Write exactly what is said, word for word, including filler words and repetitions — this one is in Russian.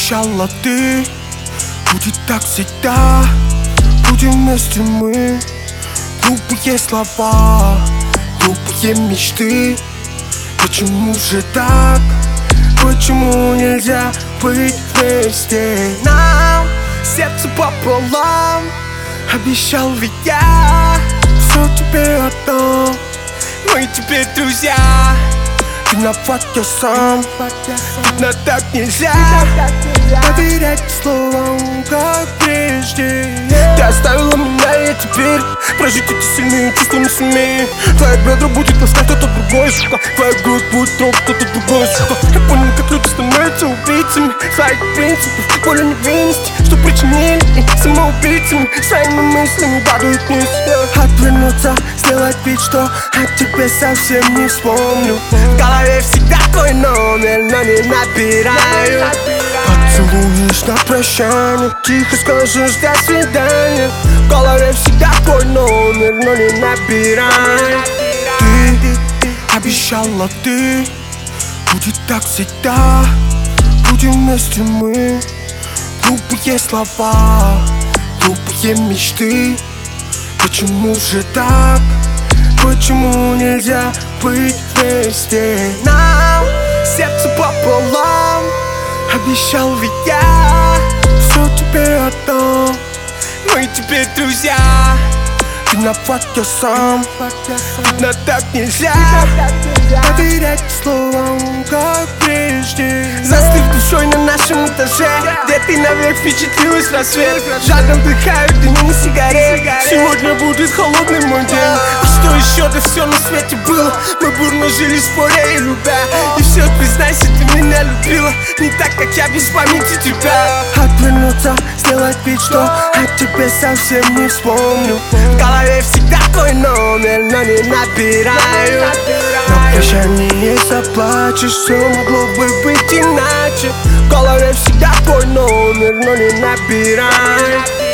Обещала ты, будет так всегда. Будем вместе мы. Глупые слова, глупые мечты. Почему же так? Почему нельзя быть вместе? Нам сердце пополам. Обещал ведь я все тебе отдам. Мы теперь друзья. Виноват я сам, но так нельзя доверять словам, как прежде. Ты оставила меня, я теперь прожить эти сильные чувства не сумею. Твоя бедра будет ласкать кто-то другой, сука. Твоя грудь будет трогать кто-то другой, сука. Я понял, как люди становятся убийцами своих принципов, как более невинности, что причинили и самоубийцами. Своими мыслями падают вниз. Отвернуться, сделать вид, что о тебе совсем не вспомню. В голове всегда твой номер, но не набираю. Поцелуешь на прощание, тихо скажешь до свидания. В голове всегда твой номер, но не набираю. Ты обещала, ты будет так всегда. Будем вместе мы. Глупые слова, глупые мечты. Почему же так? Почему нельзя быть вместе? Нам сердце пополам. Обещал ведь я все тебе отдам. Мы теперь друзья. Виноват я сам, но так нельзя доверять словам, как прежде. Застыв душой на нашем этаже, где ты навек впечатлилась в рассвет. Жадно вдыхаю дым сигарет. Сегодня будет холодный мой день. Что еще да все на свете было? Мы бурно жили, споря и любя. И все, признайся, ты меня любила не так, как я без памяти тебя. Отвернуться, сделать вид, что о тебе совсем не вспомню. В голове всегда твой номер, но не набираю. На прощание заплачешь, все могло бы быть иначе. В голове всегда твой номер, но не набираю.